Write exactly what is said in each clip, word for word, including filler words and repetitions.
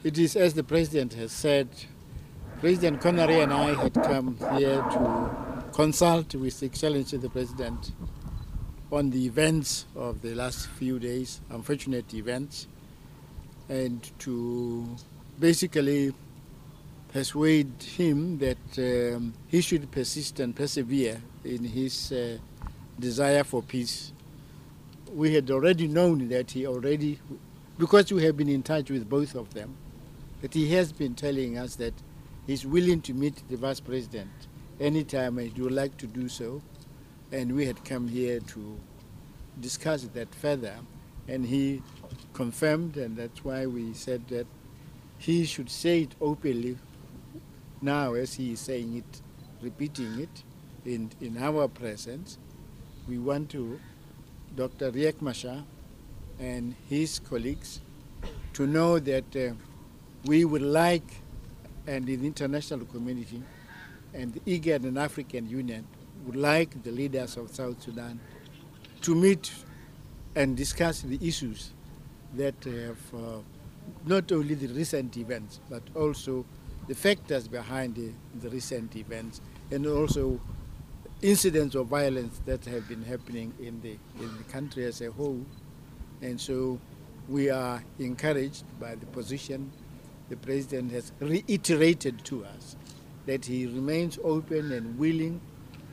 It is as the President has said. President Connery and I had come here to consult with Excellency the President on the events of the last few days, unfortunate events, and to basically persuade him that um, he should persist and persevere in his uh, desire for peace. We had already known that he already, because we have been in touch with both of them, that he has been telling us that he's willing to meet the Vice President anytime he would like to do so. And we had come here to discuss that further. And he confirmed, and that's why we said that he should say it openly now as he is saying it, repeating it in, in our presence. We want to, Doctor Riek Machar and his colleagues, to know that uh, we would like, and the international community and the IGAD and African Union would like the leaders of South Sudan to meet and discuss the issues that have uh, not only the recent events, but also the factors behind the, the recent events, and also incidents of violence that have been happening in the, in the country as a whole. And so we are encouraged by the position the President has reiterated to us, that he remains open and willing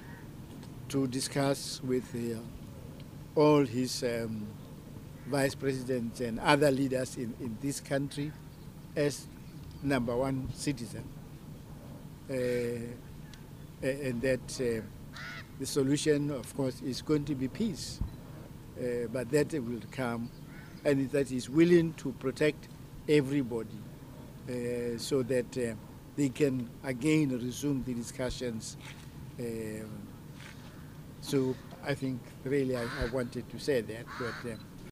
to discuss with uh, all his um, vice presidents and other leaders in, in this country as number one citizen. Uh, and that uh, the solution, of course, is going to be peace, uh, but that will come, and that he's willing to protect everybody. Uh, so that uh, they can again resume the discussions. Uh, so I think really I, I wanted to say that. But, uh,